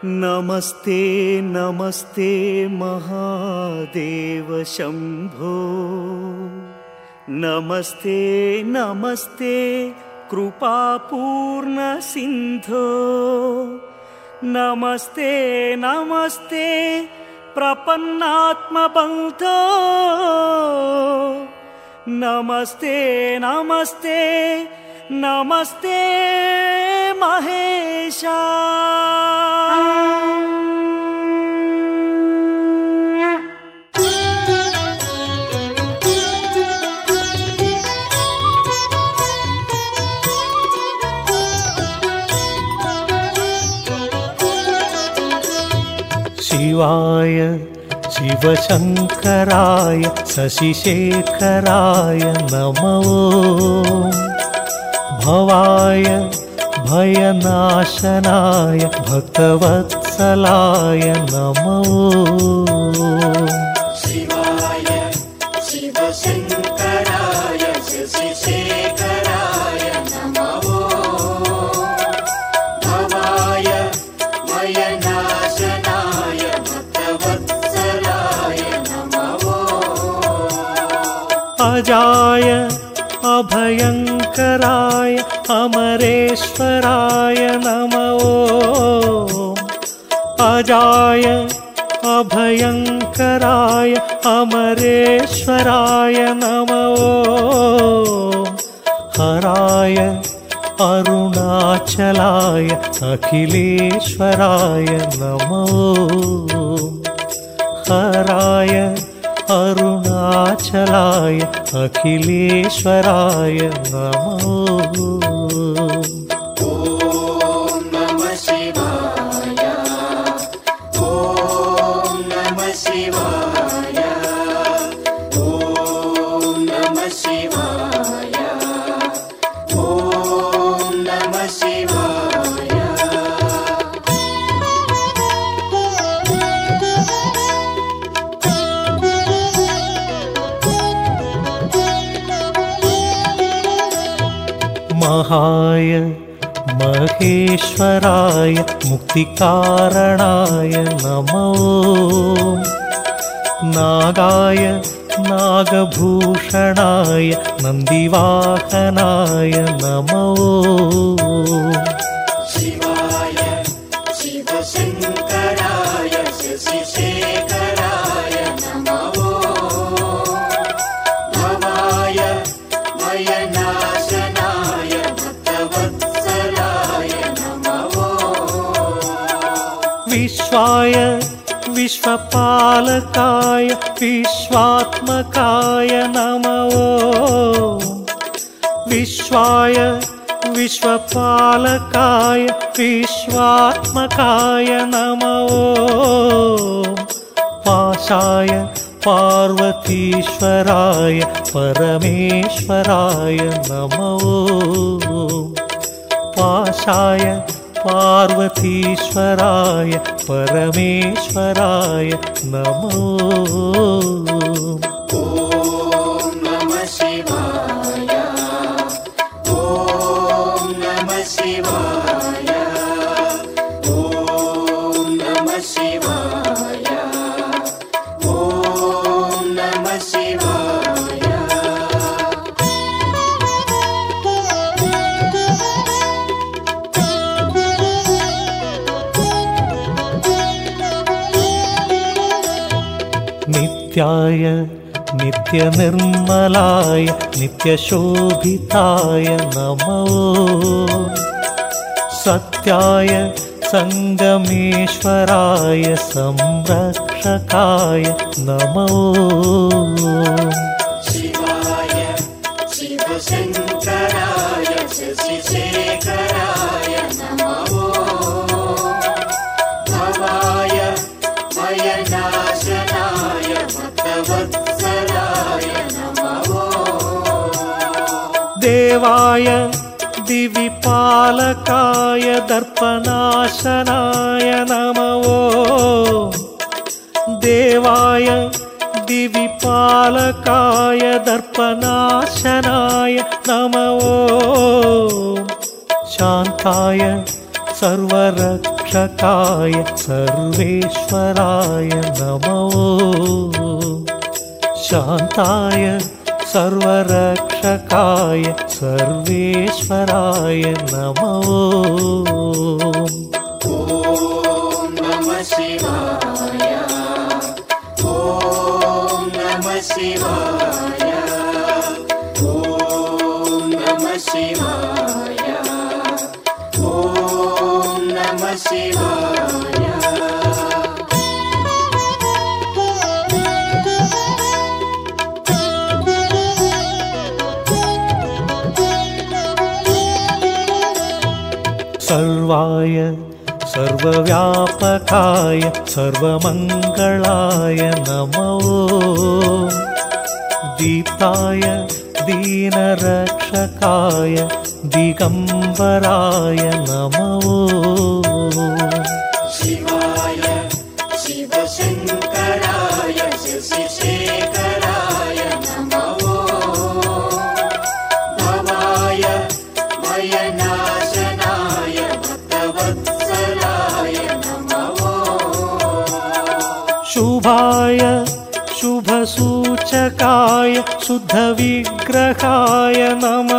नमस्ते नमस्ते महादेव शंभो। नमस्ते नमस्ते कृपापूर्ण सिंधो। नमस्ते नमस्ते प्रपन्नात्म बंधो। नमस्ते नमस्ते नमस्ते महेशा। शिवाय शिवशंकराय शशिशेखराय नमो। भवाय भयनाशनाय भक्तवत्सलाय नमो। शिवाय शिवशंकराय शशिशेखराय नमो। भवाय भयनाशनाय भक्तवत्सलाय नमो। अजाय अभयंकराय अमरेश्वराय नमो। अजाय अभयंकराय अमरेश्वराय नमो। हराय अरुणाचलाय अखिलेश्वराय नमो। हराय अरुणाचलाय अखिलेश्वराय नमो। ओम नमः शिवाय। ओम नमः शिवाय। ओम नमः शिवाय। ओम नमः शिवाय। महाय महेश्वराय मुक्तिकारणाय नमो। नागाय नागभूषणाय नन्दिवाहनाय नमो। शिवाय शिवशंकराय शशिशेखराय नमो। भवाय भयनाशनाय भक्तवत्सलाय नमो। विश्वाय विश्वपालकाय विश्वात्मकाय नमो। विश्वाय विश्वपालकाय विश्वात्मकाय नमो। पाशाय पार्वतीश्वराय परमेश्वराय नमो। पाशाय पार्वतीश्वराय परमेश्वराय नमो। ओम नमः शिवाय। ओम नमः शिवाय। ओम नमः शिवाय। ओम नमः शिवाय। नित्याय नित्यनिर्मलाय नित्यशोभिताय नमो। सत्याय संगमेश्वराय संरक्षकाय नमो। शिवाय शिवशंकराय शशिशेखराय नमो। भवाय भयनाशनाय भक्तवत्सलाय नमो। देवाय दिविपालकाय दर्पनाशनाय नमो। देवाय दिविपालकाय दर्पनाशनाय नमो। शान्ताय सर्वरक्षकाय सर्वरक्षकाय सर्वेश्वराय नमो शान्ताय सर्वरक्षकाय सर्वेश्वराय नमो ॐ नमः शिवाय ॐ नमः शिवाय ॐ नमः शिवाय ॐ नमः शिवाय सर्वाय सर्वव्यापकाय सर्वमङ्गलाय नमो दीप्ताय दीनरक्षकाय दिगम्बराय नमो शिवाय शिवशङ्कराय शशिशेखराय नमो भवाय भयनाशनाय भक्तवत्सलाय नमो शुभाय शुभसूचकाय शुद्धविग्रहाय नमो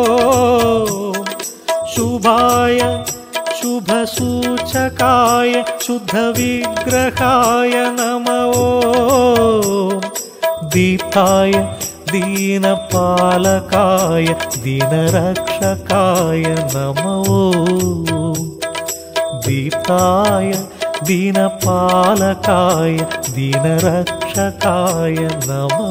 शुभाय शुभसूचकाय शुद्धविग्रहाय नमो दीप्ताय दीनपालकाय दीनरक्षकाय नमो दीप्ताय दीनपालकाय दीनरक्षकाय नमो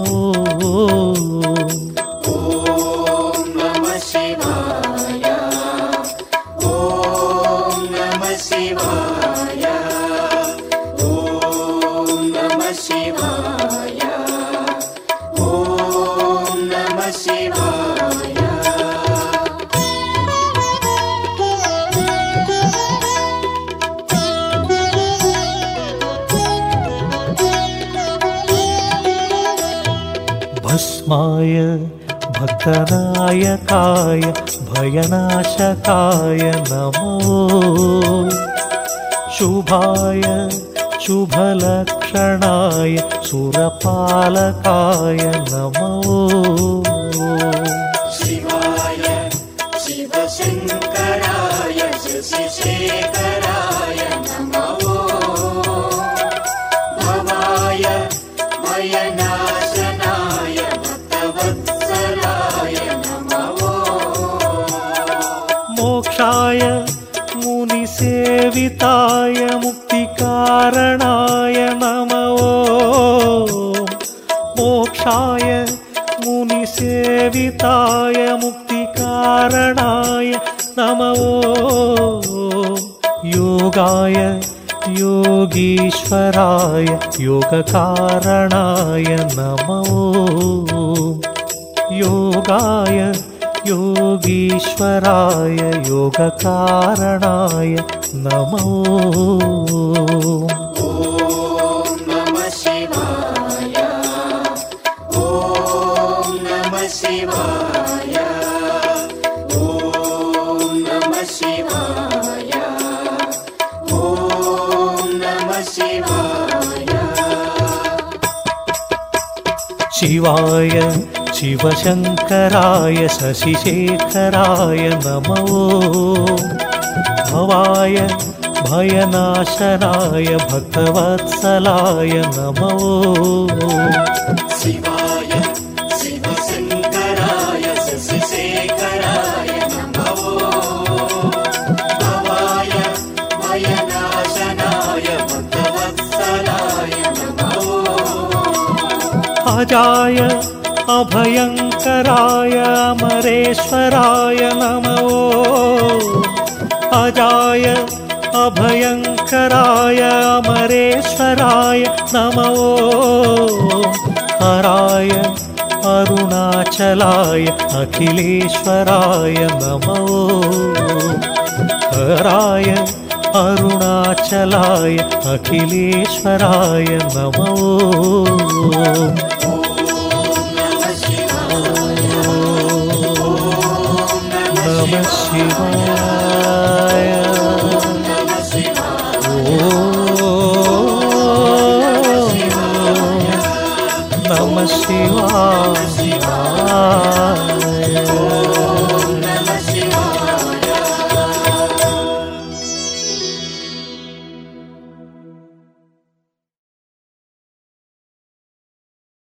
ॐ नमः शिवाय ॐ नमः शिवाय ॐ नमः शिवाय ॐ नमः शिवाय भस्माय भक्तनायकाय भयनाशकाय नमो शुभाय शुभलक्षणाय सुरपालकाय नमो शिवाय शिवशङ्कराय शशिशेखराय नमो भवाय भयनाशनाय भक्तवत्सलाय नमो मोक्षाय मुनिसेविताय मुक्तिकारणाय नमो मोक्षाय मुनिसेविताय मुक्तिकारणाय नमो योगाय योगीश्वराय योगकारणाय नमो योगाय योगीश्वराय योगकारणाय नमो ॐ नमः शिवाय ॐ नमः शिवाय ॐ नमः शिवाय ॐ नमः शिवाय शिवाय शिवशङ्कराय शशिशेखराय नमो भवाय भयनाशनाय भक्तवत्सलाय नमो शिवाय शिवशङ्कराय शशिशेखराय नमो भवाय भयनाशनाय भक्तवत्सलाय नमो अजाय अभयङ्कराय अमरेश्वराय नमो अजाय अभयङ्कराय अमरेश्वराय नमो हराय अरुणाचलाय अखिलेश्वराय नमो हराय अरुणाचलाय अखिलेश्वराय नमो नमः शिवाय నమ శివాయ.